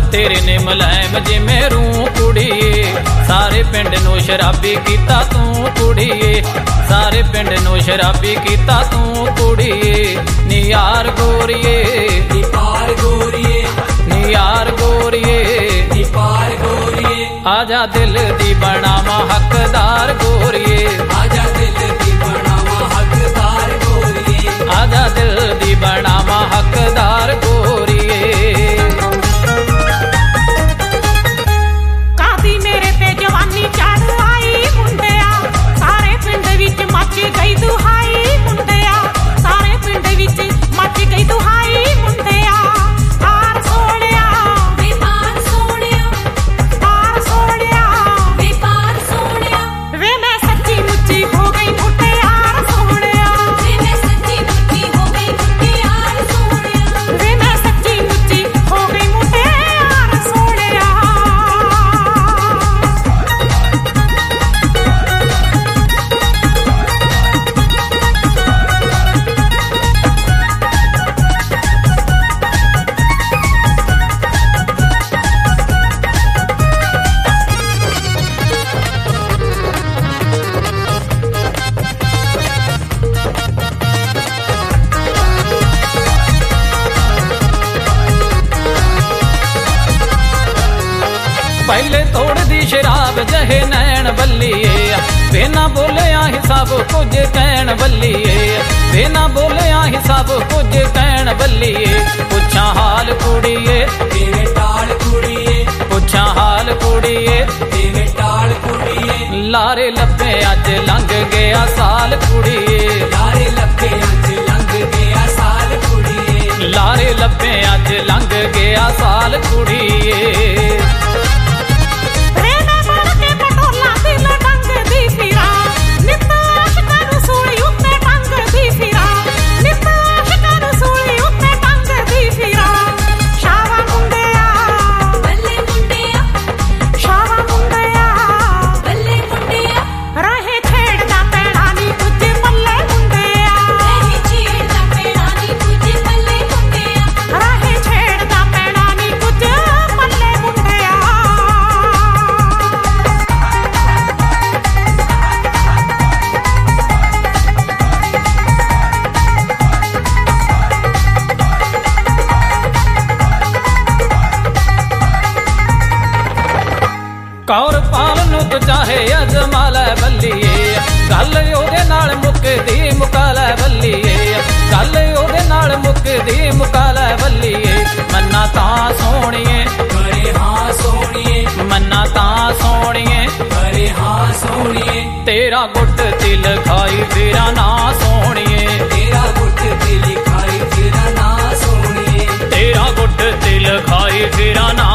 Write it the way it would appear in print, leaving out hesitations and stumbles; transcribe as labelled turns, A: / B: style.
A: तेरे ने मुलायम जिमें रूं कुड़िए सारे पिंड नूं शराबी कीता तूं कुड़िए सारे पिंड नूं शराबी कीता तूं कुड़िए नी यार गोरिए नी पार गोरिए नी यार गोरिए नी पार गोरिए आजा दिल दी बनावा हकदार गोरिए आजा दिल दी बनावा हकदार गोरिए आजा दिल दी बनावा हकदार गोरिए
B: कादी मेरे ते जवानी चढ़ आई मुंडिया सारे पिंड विच मच गई दुहाई मुंडिया सारे पिंड विच मच गई दुहाई मुंडिया हार सोहणिया बेपार सोहणिया हार सोहणिया बेपार सोहणिया वे मैं सच्ची मुच्ची हो गई मुटियार सोहणिया वे मैं सच्ची मुच्ची हो गई मुटियार सोहणिया वे मैं सच्ची मुच्ची हो गई मुटियार सोहणिया
A: पहले तोड़ दी शराब जहे नैन बल्लीए बिना बोलिया ही सब कुछ कहन बल्लीए बिना बोलिया ही सब कुछ कहन बल्लीए पुछा हाल कुड़िए तेरे टाल कुड़िए पुछा हाल कुड़िए तेरे टाल कुड़िए लारे लब्बे अज लंघ गया साल कुड़िए लारे लब्बे अज लंघ गया साल कुड़िए लारे लब्बे अज लंघ गया साल कुड़िए कौर पाल नूं तू चाहे अजमा लै बल्लीए गल ओदे नाल मुकदी मुका लै बल्लीए गल ओदे नाल मुकदी मुका लै बल्लीए मन्ना तां सोहणिए करे हां सोहणिए मन्ना तां सोहणिए करे हां सोहणिए तेरा गुट दिल खाई तेरा ना सोहणिए तेरा गुट दिल खाई तेरा ना सोहणिए तेरा गुट दिल खाई तेरा ना